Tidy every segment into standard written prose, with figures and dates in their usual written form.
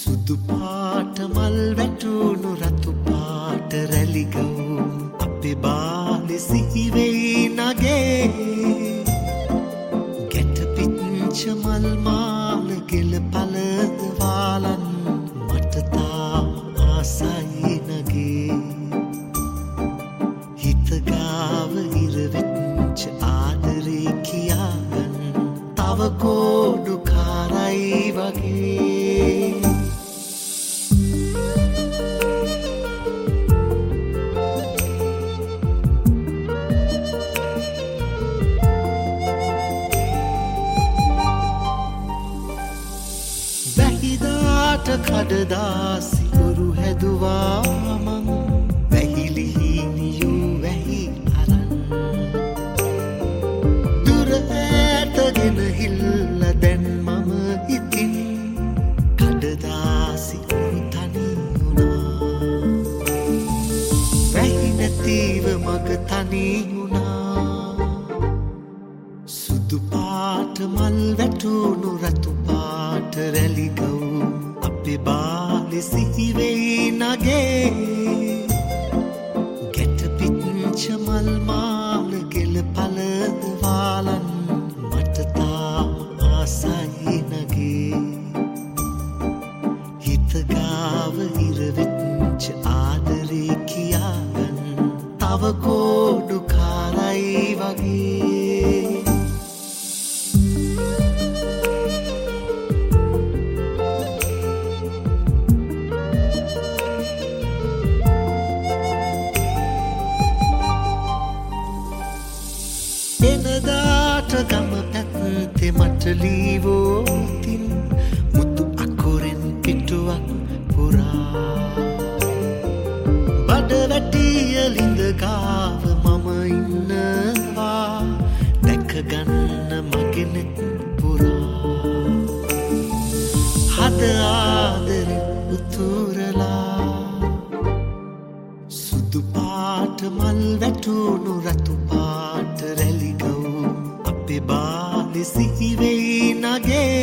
සුදු පාට මල් වැටුණු රතු පාට රැලිගවුණු අපේ බාලෙ සිහිවෙයි නගේ ගැට පිච්ච මල් මාල ගෙල පළද වාලන් මට තාම ආසයි නගේ හිත ගාව ඉර වෙච්ච ආදරේ කියාගන්න තව කෝඩු කාරයි වගේ කඩදාසි ඔරු හැදුවා මං වැහිලිහිනියු වැහි අරන් දුර ඈතගෙන හිල්ල දැන් මම ඉතින් කඩදාසි ඔරු තනි වුණා වැහි නැතිව මග තනි වුණා සුදු පාට මල් වැටුණු රතු පාට රැලිගවුණු අපේ බාලෙ සිහිවෙයි නගේ ගැට පිච්ච මල් මාල ගෙල පළද වාලන් මට තාම ආසයි නගේ හිත ගාව ඉර වෙච්ච ආදරේ කියාගන්න තව කෝඩු කාරයි වගේ එනදාට ගම පැත්තේ මට ලීවෝතින් මුතු අකුරෙන් පිටුවක් පුරා බඩ වැටිය ලිඳ ගාව මම ඉන්නවා දැකගන්න මගෙනෙත් පුරා හද ආදරෙ උතුරලා සුදු පාට මල් වැටුණු රතු පාට රැලිගවුණු අපේ බාලෙ සිහිවෙයි නගේ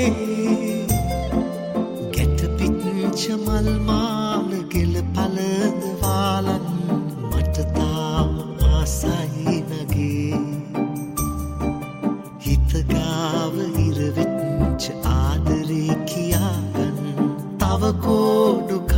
ගැට පිච්ච මල් මාල ගෙල පළද වාලන් මට තාම ආසයි නගේ හිත ගාව ඉර වෙච්ච ආදරේ කියාගන්න තව කෝඩු